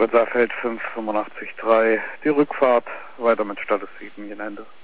Saalfeld 585-3, die Rückfahrt weiter mit Status 7 Ende.